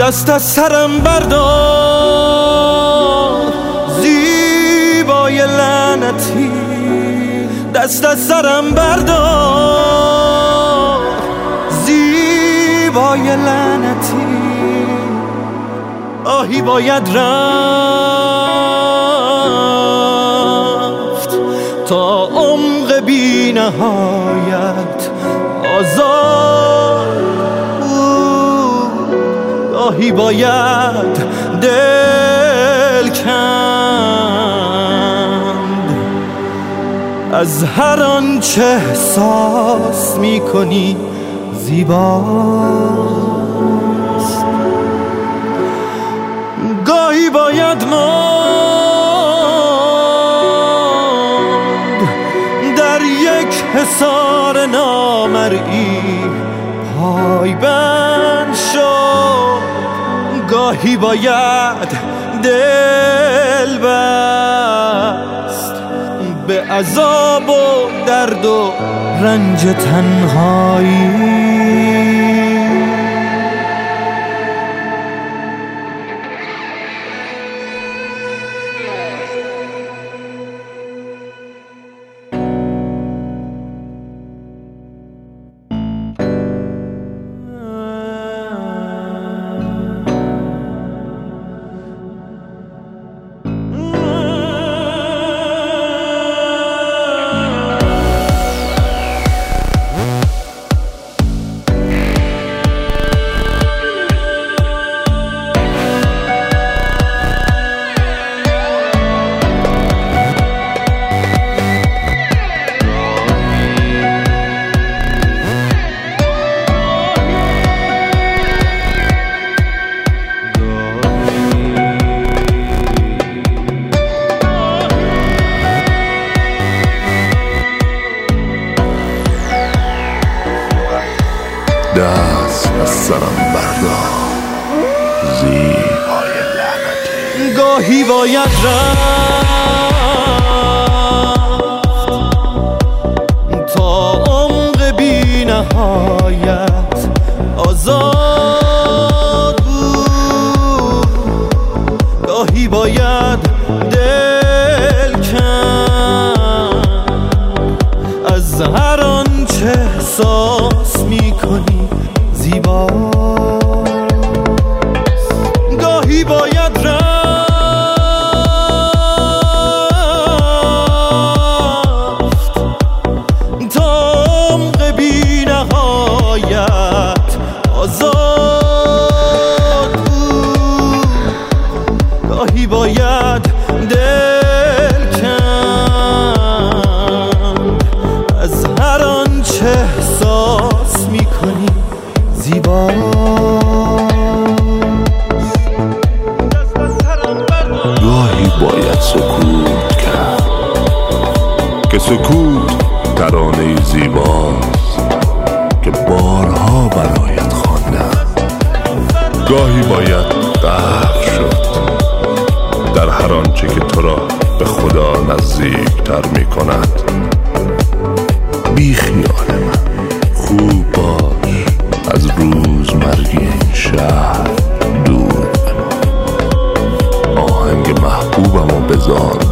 دست از سرم بردار زیبای لعنتی، دست از سرم بردار زیبای لعنتی. آهی باید رفت تا عمق بی نهایت آزاد بود، آهی باید دل کند از هر آنچه احساس می کنی زیباست. گاهی باید ماند در یک حصار نامرئی پایبند شد، گاهی باید دل بست به عذاب و درد و رنج تنهایی. دست از سرم بردار زیبای لعنتی. گاهی باید رفت تا عمق بی نهایت آزاد بود، گاهی باید دل کند از هر آنچه احساس می کنی زیباست. گاهی باید رفت تا عمق بی نهایت آزاد بود، گاهی باید دل کند از هر آنچه احساس می کنی زیباست. گاهی باید سکوت کرد که سکوت ترانه زیباست که بارها برایت خواندم. گاهی باید غرق شد در هر آنچه که تو را به خدا نزدیک تر می کند. بی خیال من خوب باش، از روزمرگی این شهر دور بمان. آهنگ محبوبمو بذار